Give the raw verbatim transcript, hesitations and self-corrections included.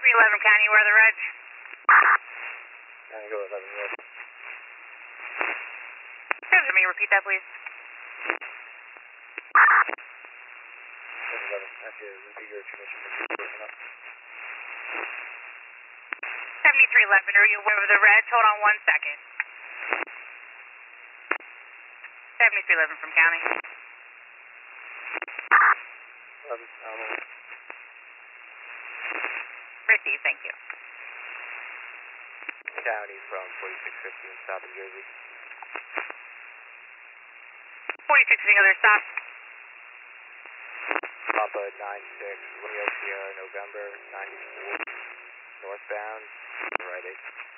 three eleven County, where are the reg? County, go eleven, yes. Excuse me, repeat that, please. eleven, actually, repeat your transmission. seventy-three eleven, are you aware of the reg? Hold on one second. seventy-three eleven from County. eleven, um, Receive, thank you. County from forty-six fifty in South New Jersey. forty-six, another stop. Papa nine six, Romeo Sierra, November ninety-four, northbound, right eight.